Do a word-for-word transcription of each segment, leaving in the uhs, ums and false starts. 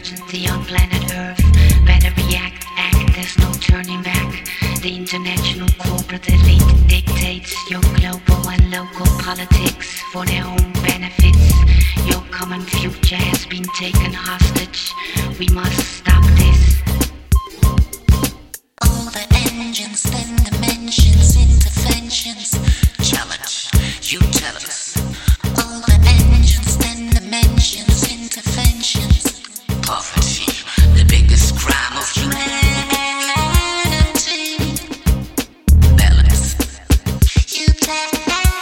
emergency on planet Earth. Better react, act, there's no turning back. The international corporate elite dictates your global and local politics for their own benefits. Your common future has been taken hostage. We must stop this. All the engines, then dimensions, interventions. Challenge, you tell us. All the engines, then dimensions, interventions. Poverty, the biggest crime of humanity. Balance, you tell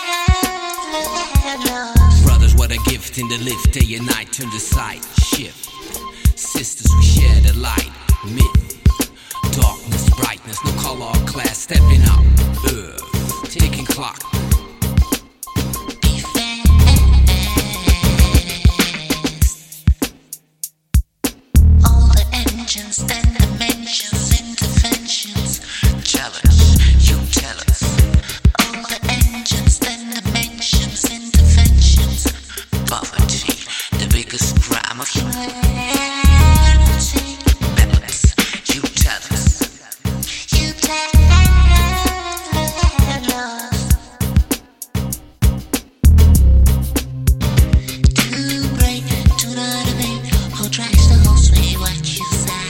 us. Brothers, what a gift in the lift, day and night, turn the side, shift. Sisters, we share the light, myth. Darkness, brightness, no color or class, stepping up, earth, ticking clock. All the engines, then dimensions, interventions. Challenge, you tell us. All the engines, then dimensions, interventions. Poverty, the biggest crime of humanity. Balance, you tell us. You tell us. To break, to not obey, who tries to hold sway what you say.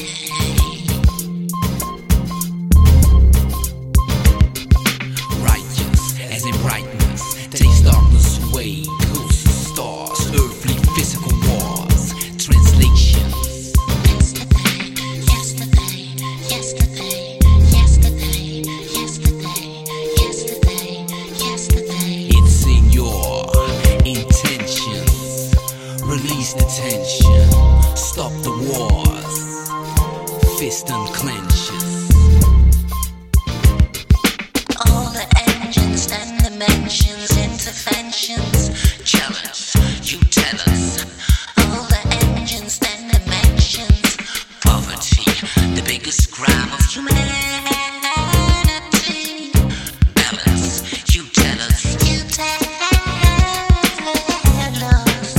Righteous, as in brightness, takes darkness away, ghosts, stars, earthly, physical wars, translations. Yesterday, yesterday, yesterday, yesterday, yesterday, yesterday, yesterday. It's in your intentions. Release the tension. Stop the wars. Fist unclenches. All the engines and dimensions, interventions. Challenge, you tell us. All the engines and dimensions. Poverty, the biggest crime of humanity. Balance, you tell us. You tell us.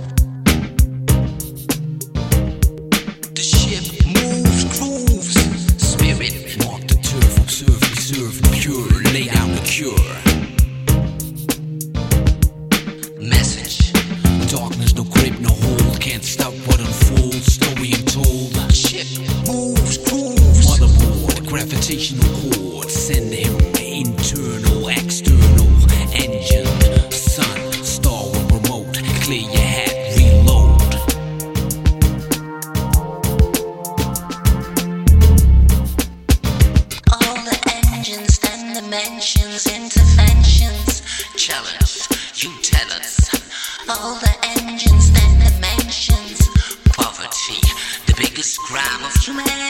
The ship moves, grooves. Spirit, mark the turf, observe, preserve, pure. Lay down the cure. Message. Darkness, no grip, no hold. Can't stop what unfolds. Story untold. Ship moves, grooves. Motherboard, gravitational cord. Send him internal, external. Engine, sun, star with remote. Clear your hat, reload. All the engines and dimensions, interventions. Challenge, you tell us. All the engines and dimensions. Poverty, the biggest crime of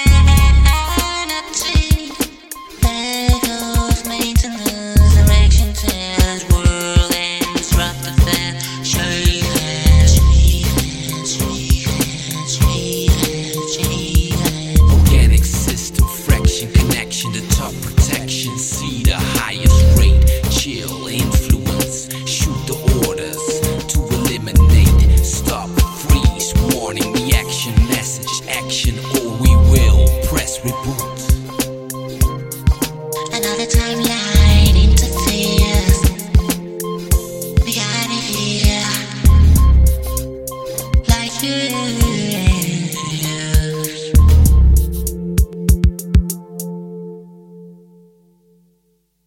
humanity. There goes maintenance, direction tells, world ends, rock the fan, shake hands, shake hands, shake hands, shake hands, shake hands. Organic system, fraction, connection, the top protection. See the highest rate, chill, influence. Shoot the orders to eliminate. Stop, freeze, warning, reaction, message, action, or we will press reboot. Another time, yeah.